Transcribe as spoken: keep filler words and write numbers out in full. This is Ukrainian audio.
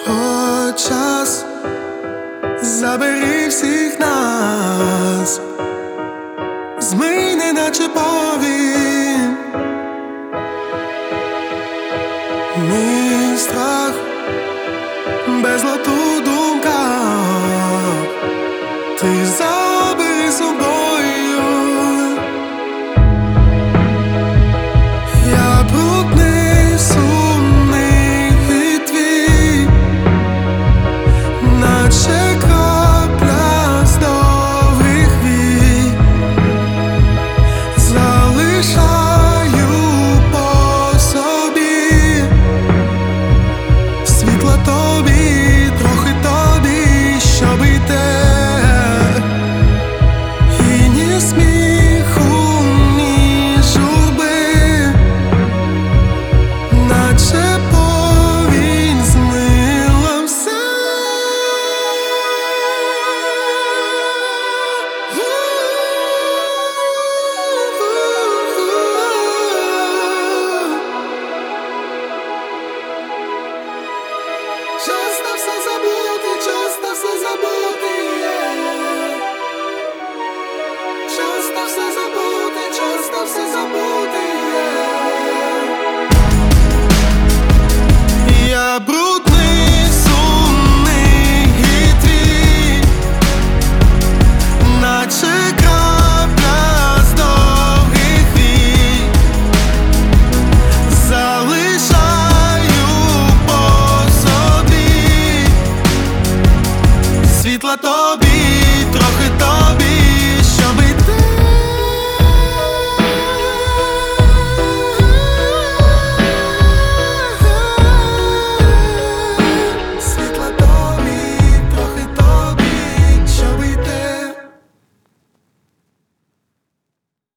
О, час, забери всіх нас, змий, неначе повінь мій страх, безлад у думках, ти забери собою. Я брудний, сумний і твій, наче крапля з довгих вій, залишаю по собі світла тобі, трохи тобі, щоб йти. І ні сміху, ні журби, наче повінь змила все. Часто все забути, часто все забути.